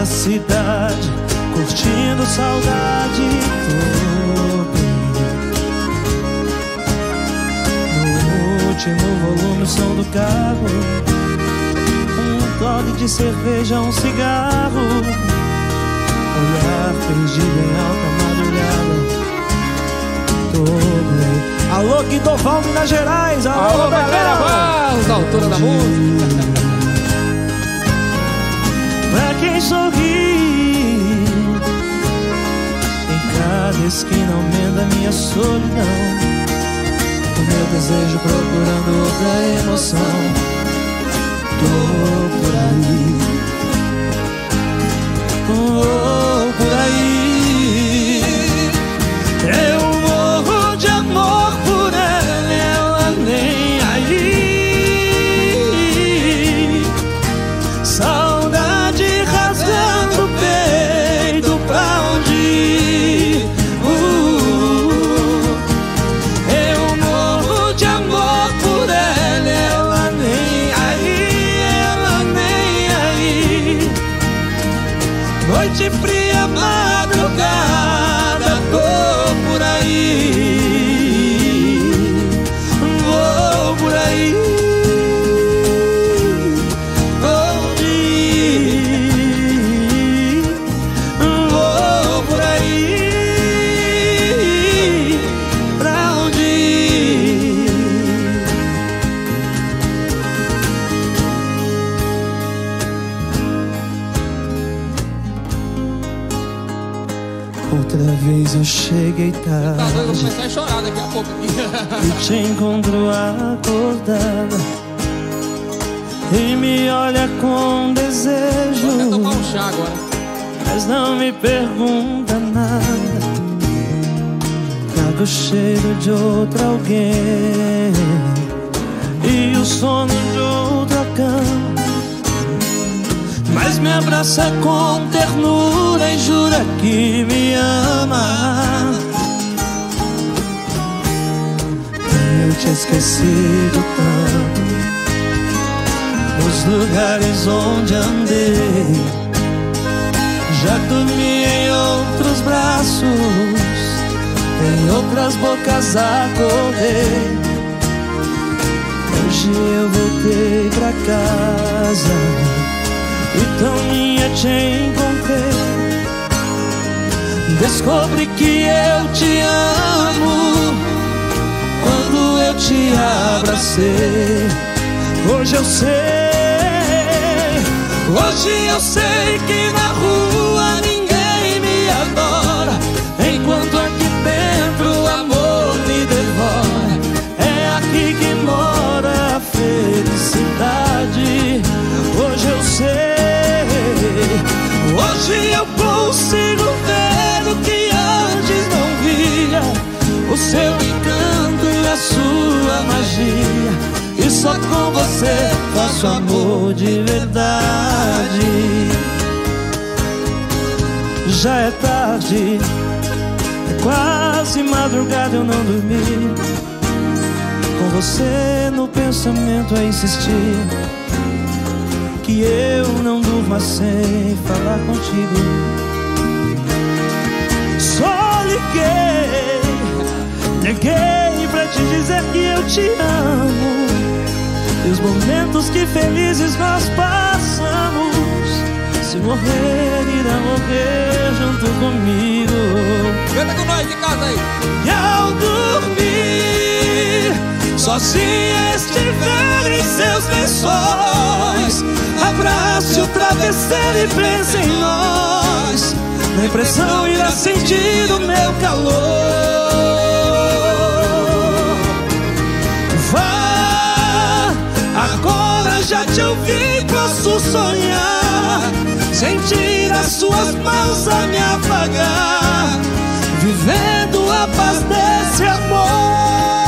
da cidade, curtindo saudade. No último volume, o som do carro, um gole de cerveja, um cigarro, olhar perdido em alta madrugada. Alô, Guidoval, Minas Gerais. Alô, Bacana Vaz, altura da música. Pra quem sorri em cada esquina, aumenta minha solidão, o meu desejo procurando outra emoção. Tô por aí, por aí. Eu morro de amor por ela, ela nem aí. Saudade rasgando o peito, pra onde ir? Eu morro de amor por ela, ela nem aí, ela nem aí. Noite fria, madrugada, tô por aí, vou por aí. Onde ir? Vou por aí, pra onde ir? Outra vez eu cheguei tarde, Tá doido, eu vou começar a chorar daqui a pouco aqui. e te encontro acordada e me olha com desejo, Vou até tomar um chá agora. mas não me pergunta nada. Trago o cheiro de outro alguém e o sono de outra cama, mas me abraça com ternura e jura que me ama. Eu te esqueci do tanto, os lugares onde andei. Já dormi em outros braços, em outras bocas acordei. Hoje eu voltei pra casa e tão minha te encontrei. Descobri que eu te amo quando eu te abracei. Hoje eu sei que na rua ninguém me adora, enquanto aqui dentro o amor me devora. É aqui que mora a felicidade. Hoje eu sei, hoje eu consigo ver o que antes não via, o seu encanto e a sua magia. E só com você faço amor de verdade. Já é tarde, é quase madrugada, eu não dormi, com você no pensamento a insistir, que eu não durma sem falar contigo. Só liguei pra te dizer que eu te amo, e os momentos que felizes nós passamos, se morrer, irá morrer junto comigo. Canta com nós de casa aí. E ao dormir, sozinha estiver em seus lençóis, abrace o travesseiro e pense em nós. Na impressão irá sentir o meu calor. Vá, agora já te ouvi, posso sonhar, sentir as suas mãos a me apagar, vivendo a paz desse amor.